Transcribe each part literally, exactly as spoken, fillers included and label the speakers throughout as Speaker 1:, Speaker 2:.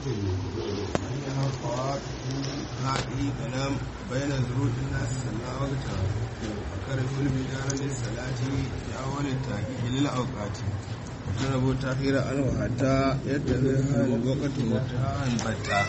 Speaker 1: هذه كلام بين ظروف الناس صلى وقتها فكرهوا البدار للصلاة في أول التحقيق للأوقات وجربوا تأخير عنه حتى يتبعها الوقت متاعا بتا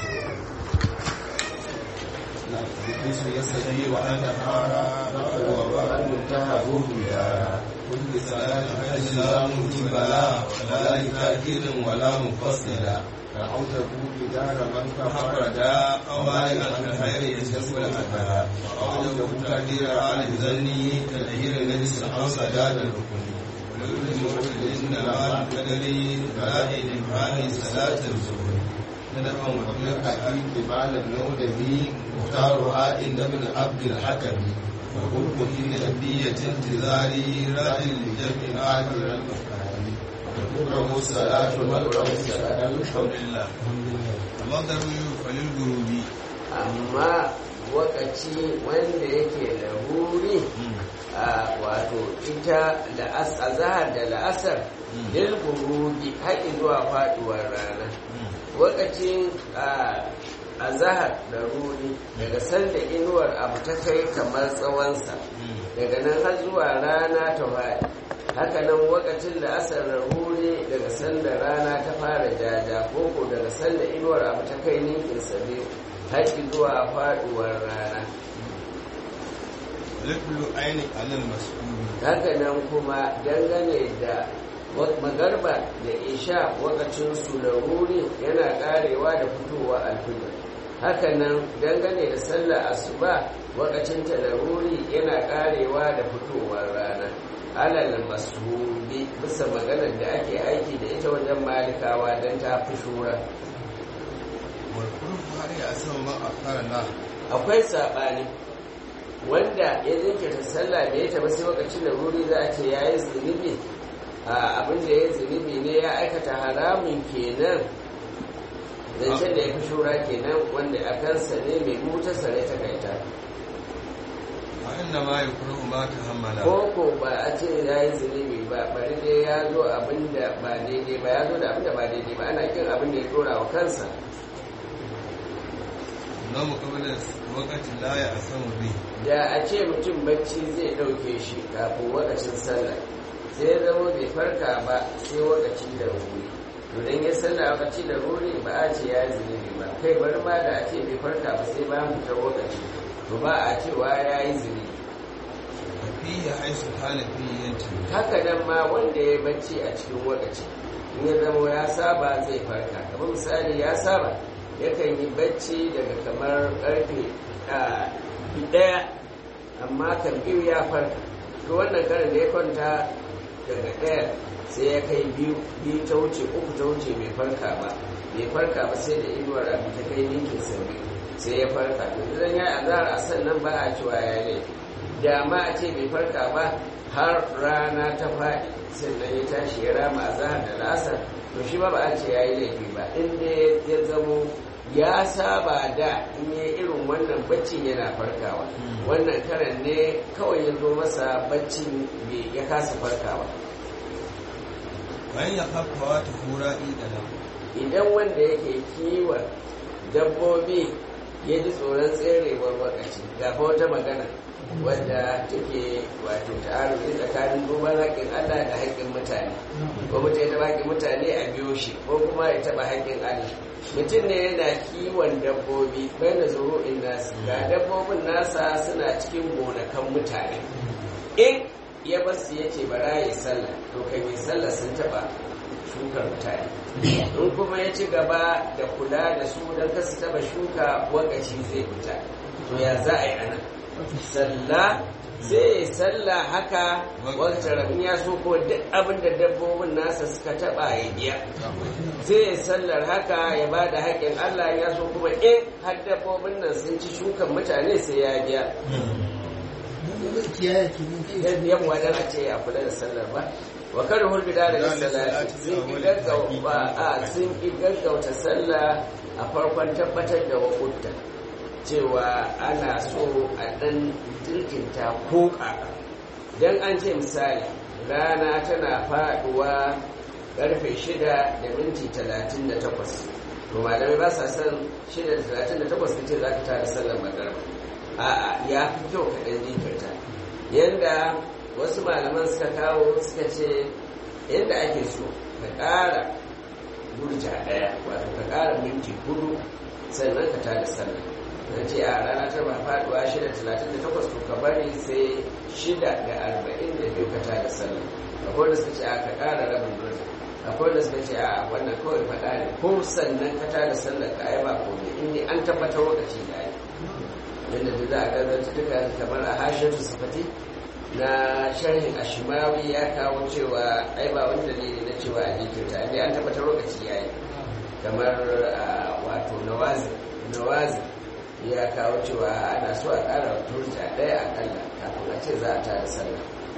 Speaker 1: بحيث يستجيب أن تحارى وبعد منتهى بها كل صلاة حيث لا مرتبلا ولا لتأكيد ولا مفصلا أو تكون دار من كفردا أو مالك من خير يسلك الأثر أو تكون تقدير على ذني تدهير النجس أو سداد الركن ولكن مع القدر فلا إمكان صلاة الظهر ندفع مطلق حديث بعد النودبي مختارها عند ابن عبد الحكم وحكم في نبية انتظاري راجل لجمع آخر المكان تكره الصلاة وتكره الصلاة الحمد لله المنظر فللغروب
Speaker 2: amma wakaci wanda yake laruri a wato ita da azhar da la'asar lil gurubi haƙi zuwa faduwar rana wakacin azhar laruri daga sanda inuwar abu ta kai kamar tsawonsa daga nan har zuwa rana ta faɗi haka nan wakacin da asar laruri daga sanda rana ta fara jaja koko daga sanda inuwar abu ta kai ninkin sabi haƙi zuwa faɗuwar rana
Speaker 1: lullu aini alal mas'uli
Speaker 2: haka nan kuma dangane da magarba da isha wakacin su laruri yana karewa da fitowa alfijir haka nan dangane da sallar asuba wakacin ta laruri yana karewa da fitowar rana alal masubi bisa maganar da ake aiki da ita wajen malikawa don ta fi shura akwai saɓani wanda ya jinkirta sallah da ya taba sai wakacin laruri za a ce ya yi zunubi abin da ya zunubi ne ya aikata haramun kenan zancen da ya fi shura kenan wanda a kansa ne mai mutasar ya takaita
Speaker 1: inda ma yi kuru ma ta hammala
Speaker 2: koko ba a ce ya yi zunubi ba bari dai ya zo abin da ba daidai ba ya zo da abin da ba daidai ba ana kin abin da ya dora wa kansa
Speaker 1: na mukammalar wakacin la ya asamu bi
Speaker 2: da a ce mutum bacci zai ɗauke shi kafin wakacin sallah sai ya zama bai farka ba sai wakaci da wuri to dan ya sallah wakaci da wuri ba a ce ya yi zunubi ba kai bari ma da a ce bai farka ba sai bayan fitar wakaci to ba a cewa ya yi zunubi
Speaker 1: fiye haisu halafin yanci
Speaker 2: haka nan ma wanda ya bacci a cikin wakaci in ya zama ya saba zai farka kamar misali ya saba yakan yi bacci daga kamar karfe ɗaya amma kan biyu ya farka to wannan karin da ya kwanta daga ɗaya sai ya kai biyu biyu ta wuce uku ta wuce bai farka ba bai farka ba sai da inuwar abu ta kai ninkin sabi sai ya farka to idan ya yi azahar a sannan ba a cewa ya ne da ma a ce bai farka ba har rana ta faɗi sannan ya tashi ya rama azahar da lasar to shi ba ba a ce ya yi laifi ba inda ya zamo ya saba da in yi irin wannan baccin yana farkawa wannan karan ne kawai ya zo masa baccin ya kasa farkawa
Speaker 1: bayan ya kafawa ta hura idana
Speaker 2: idan wanda yake kiwon dabbobi ya ji tsoron tserewar wakaci ga wata magana wadda take wato ta'arufi tsakanin duban haƙƙin Allah da haƙƙin mutane ko mutum ya taɓa haƙƙin mutane a biyo shi ko kuma ya taɓa haƙƙin Allah mutum ne yana kiwon dabbobi bai da zuru'in nasu ga dabbobin nasa suna cikin gonakan mutane in ya basu ya ce bara ya sallah to kan yi sallah sun taɓa shukar mutane in kuma ya ci gaba da kula da su don kasu taɓa shuka wakaci zai fita to ya za a yi ana sallah zai sallah haka wacce rabin ya so ko duk abin da dabbobin nasa suka taba ya biya zai sallar haka ya ba da haƙƙin Allah ya so kuma in har dabbobin nan sun ci shukan mutane sai ya biya yan wadan a ce ya kula da sallar ba wa kada hulbida da salati sun ki gaggauta sun ki gaggauta sallah a farkon tabbatar da wakunta cewa ana so a ɗan jirginta ko ƙaƙa don an ce misali rana tana faɗuwa ƙarfe shida da minti talatin da takwas to malamai ba sa son shida da talatin da takwas kace za ka tada sallar magarba a'a ya fi kyau ka ɗan jinkirta yanda wasu malaman suka kawo suka ce yadda ake so ka ƙara burja ɗaya wato ka ƙara minti hudu sannan ka tada sallah na ce a rana ta ba faɗuwa shida talatin da takwas to ka bari sai shida da arba'in da biyu ka tada sallah akwai da suka ce a ka ƙara rabin burja akwai da suka ce a wannan kawai faɗa ne ko sannan ka tada sallah ka ai ba komai in an tabbatar lokaci da ai yadda da za a gazarci duka kamar a hashiyar sufati na sharhin ashimawi ya kawo cewa ai ba wani dalili na cewa a jinkirta inda an tabbatar lokaci ya yi kamar wato nawazi nawazi ya kawo cewa ana so a ƙara turja ɗaya akalla kafin a ce za a tada sallah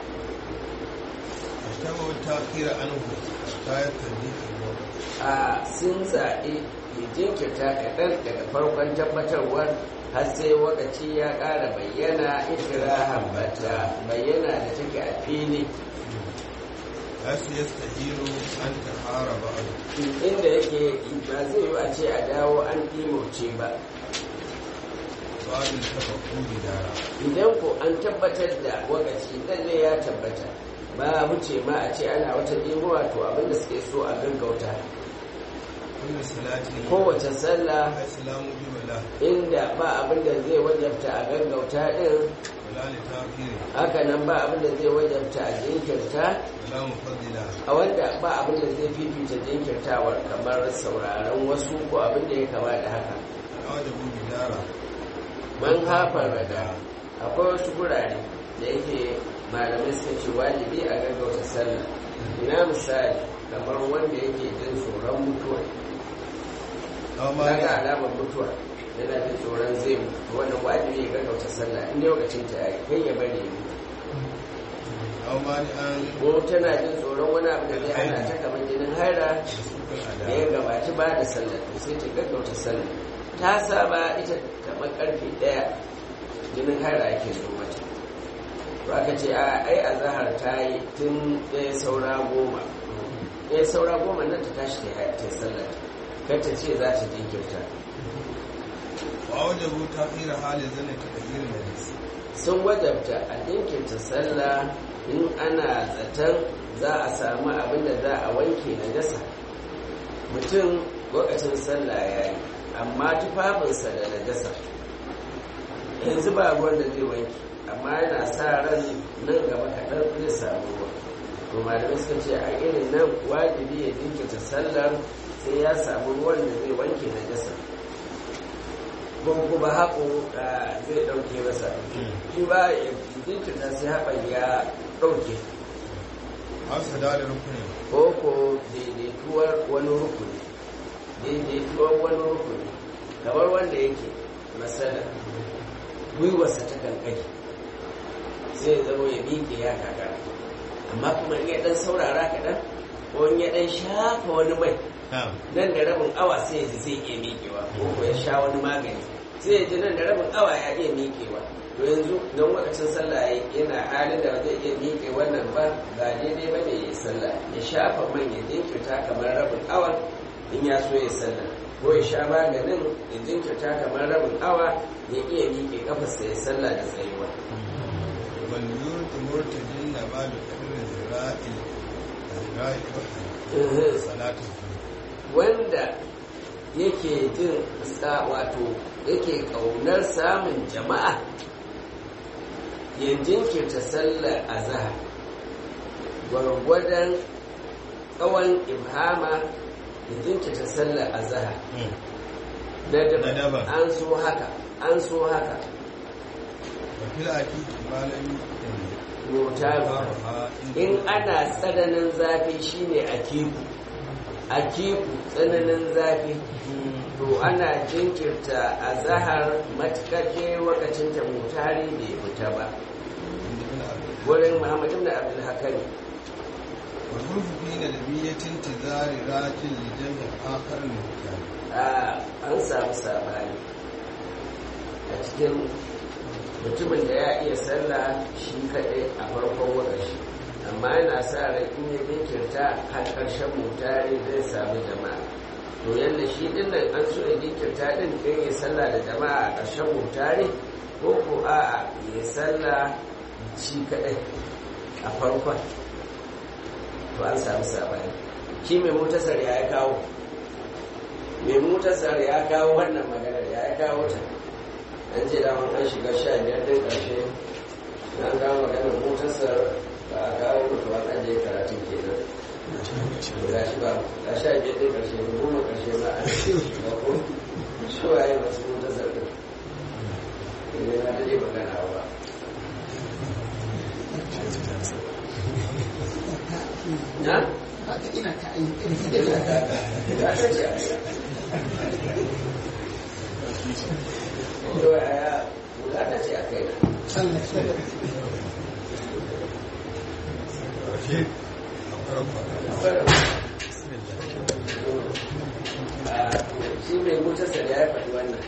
Speaker 2: a sun zaɓi ya jinkirta kaɗan daga farkon tabbatarwar har sai wakaci ya ƙara bayyana ikirahan bata bayyana da take a fili
Speaker 1: yasu ya stahiru an tahara ba
Speaker 2: inda yake ba zai yi a ce a dawo an ɗimoce ba
Speaker 1: babin tafakku bidara
Speaker 2: idan ko an tabbatar da wakaci lalle ya tabbata ba wuce ma a ce ana wata ɗimowa to abinda suke so a gaggauta kowace sallah inda ba abin da zai wajabta a gaggauta din haka nan ba abin da zai wajabta a jinkirta a wanda ba abin da zai fifita jinkirtawar kamar sauraron wasu ko abin da ya kama da haka man hafar da akwai wasu gurare da yake malamai suka ce wajibi a gaggauta sallah ina misali kamar wanda yake jin tsoron mutuwa daga alamar mutuwa yana da tsoron zai mutu wannan wajibi ya gaggauta sallah inda lokacin ta yi kai ya bari ya mutu ko tana jin tsoron wani abu da zai hana ta kamar jinin haira da ya gabaci ba da sallah to sai ta gaggauta sallah ta saba ita kamar karfe daya jinin haira yake zo mata to aka ce a ai azahar ta yi tun ɗaya saura goma ɗaya saura goma nan ta tashi ta sallah kanta ce za ta jinkirta
Speaker 1: wa wajabu ta tsira halin zane ta ɗagir majalis
Speaker 2: sun wajabta a jinkirta sallah in ana zaton za a samu abin da za a wanke na jasa mutum lokacin sallah ya yi amma tufafinsa da najasa yanzu ba ruwan da zai wanke amma yana sa ran nan gaba kaɗan zai samu ruwa to malamai suka ce a irin nan wajibi ya jinkirta sallar sai ya samu ruwan da zai wanke na jasa kuma haƙo zai ɗauke masa shi ba ya jinkirta sai haɓar ya ɗauke
Speaker 1: hasa da rukuni
Speaker 2: ko ko daidaituwar wani rukuni daidaituwar wani rukuni kamar wanda yake masana gwiwarsa ta kankani sai ya zama ya miƙe ya kakara amma kuma in ya ɗan saurara kaɗan ko in ya ɗan shafa wani mai nan da rabin awa sai ya ji zai iya miƙewa ko ya sha wani magani sai ya ji nan da rabin awa ya iya miƙewa to yanzu don wakacin sallah yana halin da zai iya miƙe wannan ba ba daidai ba ne ya yi sallah ya shafa man ya jinkirta kamar rabin awa in ya so ya sallah ko ya sha maganin ya jinkirta kamar rabin awa ya iya miƙe kafarsa ya sallah da tsayuwa wanda yake jin wato yake kaunar samun jama'a ya jinkirta sallar azhar gwargwadon tsawon ibhama ya jinkirta sallar azhar da daban an so haka an so haka in ana tsananin zafi shine akiku akiku tsananin zafi to ana jinkirta a zahar matukake wakacin ta mutari bai fita ba wurin muhammad ibn abdul hakami
Speaker 1: والرفق لنبية انتظار راجل لجمع آخر المكان
Speaker 2: an samu sabani a cikin mutumin da ya iya sallah shi kaɗai a farkon wakashi amma yana sa rai in ya jinkirta har ƙarshen mutare zai samu jama'a to yadda shi din nan an so ya jinkirta din kan ya sallah da jama'a a ƙarshen mutare ko ko a'a ya sallah shi kaɗai a farkon to an samu sabani shi mai mutasar ya kawo mai mutasar ya kawo wannan maganar ya kawo ta an ce da an shiga sha biyar din ƙarshe na kawo maganar mutasar ba a kawo mutu an ajiye karatun kenan ga shi ba ga sha biyar din ƙarshe goma ƙarshe ba a ba ko shi waye masu mutasar din ne na da dai magana ba na?
Speaker 3: haka ina ta aiki
Speaker 2: ina ta ga ta ce a kai ya ga ta ce a kai shi mai mutasar ya yi faɗi wannan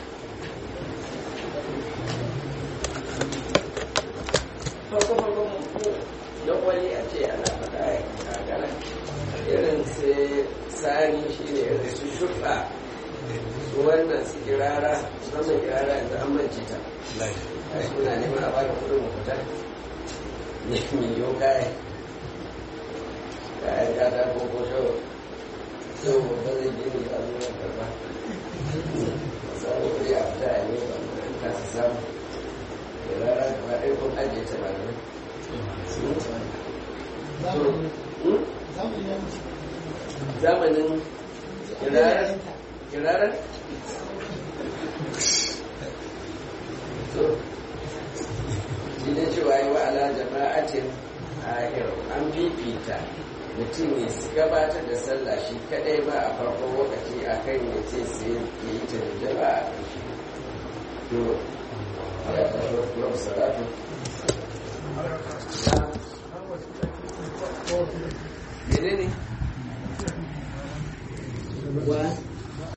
Speaker 2: farko-farkon don wani a ce ana faɗa ya kagana irin sai sani shi ne irin su shuɗa su wannan su kirara su wannan kirara yanzu an manci ta a shi kuna neman a baka kudin mafuta ne miliyon kayan kayan kata ko ko shawo sau ba zai gini a zuwa karba samu kudi a fita a ne ba an kasa samu kirara gaba ɗaya kun ajiye ta malamai zamanin kirarar so shi ne cewa yi wa ala jama'atin ahir an fifita mutum ne su gabatar da sallah shi kadai ba a farkon lokaci a kan ya ce sai ya yi tarjaba a ƙarshe to ya tafi kuma salatu menene wa